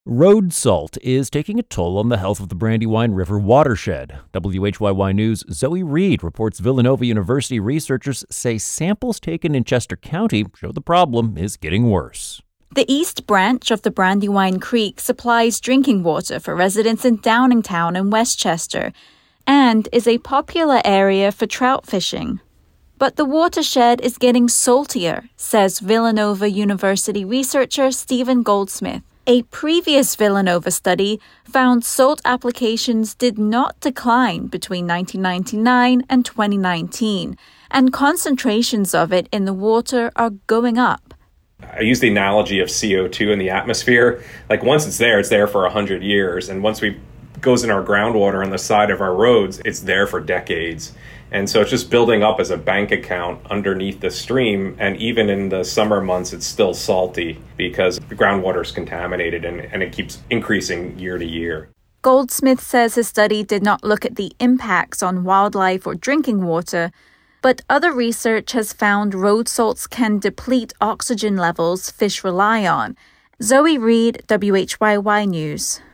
Road salt is taking a toll on the health of the Brandywine River watershed. WHYY News' Zoe Reed reports Villanova University researchers say samples taken in Chester County show the problem is getting worse. The East Branch of the Brandywine Creek supplies drinking water for residents in Downingtown and Westchester and is a popular area for trout fishing. But the watershed is getting saltier, says Villanova University researcher Stephen Goldsmith. A previous Villanova study found salt applications did not decline between 1999 and 2019, and concentrations of it in the water are going up. I use the analogy of CO2 in the atmosphere. Like once it's there for 100 years. And once it goes in our groundwater on the side of our roads, it's there for decades. And so it's just building up as a bank account underneath the stream. And even in the summer months, it's still salty because the groundwater is contaminated and it keeps increasing year to year. Goldsmith says his study did not look at the impacts on wildlife or drinking water, but other research has found road salts can deplete oxygen levels fish rely on. Zoe Reed, WHYY News.